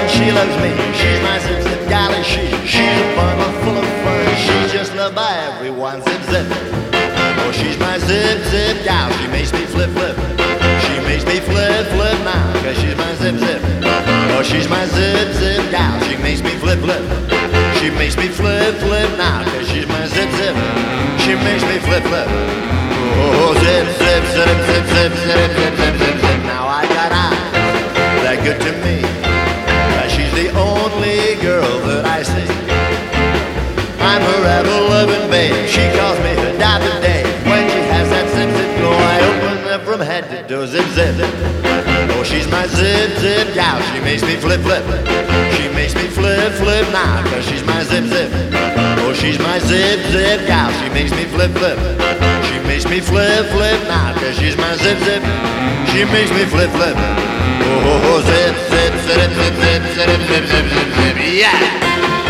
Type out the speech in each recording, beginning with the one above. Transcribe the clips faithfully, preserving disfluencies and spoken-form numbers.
she loves me. She's my zip zip galley. She, she's a bundle full of fun. She's just loved by everyone. Zip zip. Oh, she's my zip zip gal. She makes me flip flip. She makes me flip flip now, cause she's my zip zip. Oh, she's my zip zip gal. She makes me flip flip. She makes me flip flip now, cause she's my zip zip. She makes me flip flip. Oh, zip zip zip zip zip zip zip zip zip zip. Now I got eyes that good to me. She's the only girl that I see. I'm her ever-loving babe. She calls me her diamond day. When she has that zip-zip glow, I open her from head to toe. Zip-zip. Oh, she's my zip-zip gal. She makes me flip-flip. She makes me flip-flip now, cause she's my zip-zip. Oh, she's my zip-zip gal. She makes me flip-flip. She makes me flip-flip now, cause she's my zip-zip. She makes me flip-flip. Oh, zip, zip, zip, zip, zip, zip, zip, zip, zip, zip, yeah!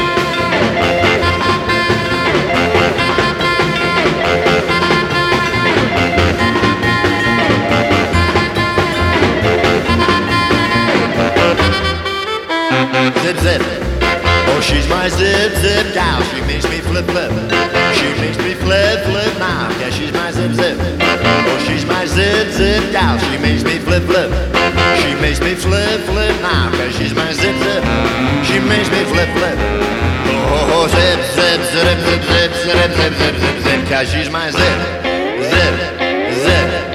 Zip, zip. Oh, she's my zip, zip gal. She makes me flip, flip. She makes me flip, flip now. Yeah, she's my zip, zip. Oh, she's my zip, zip gal. She makes me flip, flip. She makes me flip, flip now. Cause she's my zip, zip. She makes me flip, flip. Oh, zip, zip, zip, zip, zip, zip, zip, zip, zip, zip. Cause she's my zip, zip, zip.